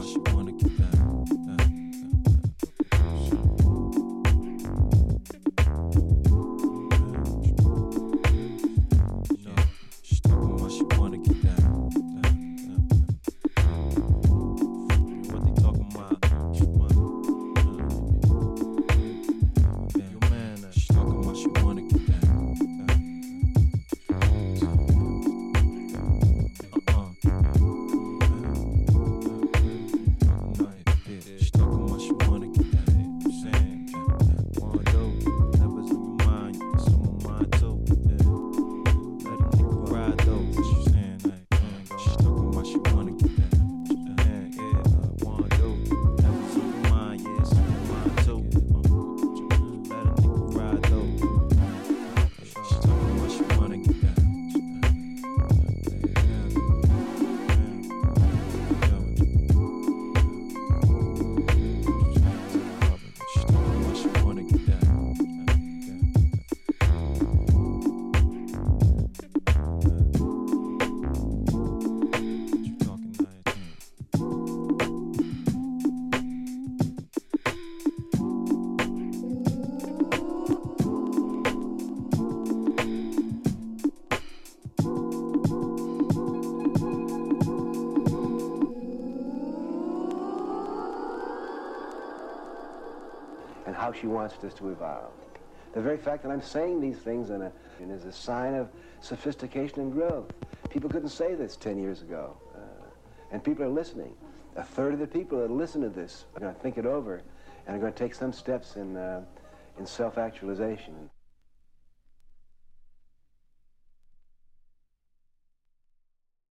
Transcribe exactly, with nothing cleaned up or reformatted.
she wanna get down. She's talking about she wanna get down. What they talking about? She wanna. Yo, man, she's talking about she wanna get down. Uh-uh. She's talking about she wanna get down. Saying, wanna do, that was in your mind, it's on my mind too. Let a nigga ride though. She's saying, like, she's talking about she wanna get down. Yeah, yeah, wanna do, that was in your mind, yeah, it's on my mind too. Let a nigga ride though. She's talking about she wanna get down. She's talking about she wanna get down. You talking now? And how she wants us to evolve. The very fact that I'm saying these things in a, in is a sign of sophistication and growth. People couldn't say this ten years ago. Uh, and people are listening. A third of the people that listen to this are going to think it over and are going to take some steps in, uh, in self-actualization.